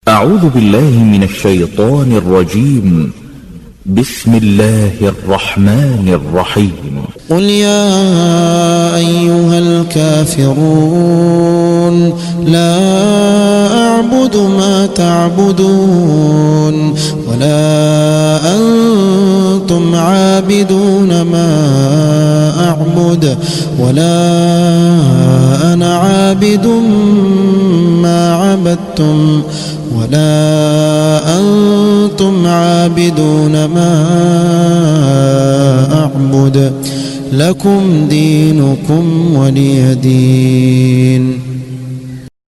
أعوذ بالله من الشيطان الرجيم. بسم الله الرحمن الرحيم. قل يا أيها الكافرون لا أعبد ما تعبدون ولا أنتم عابدون ما أعبد ولا أنا عابد ما عبدتم ولا أنتم عابدون ما أعبد لكم دينكم ولي دين.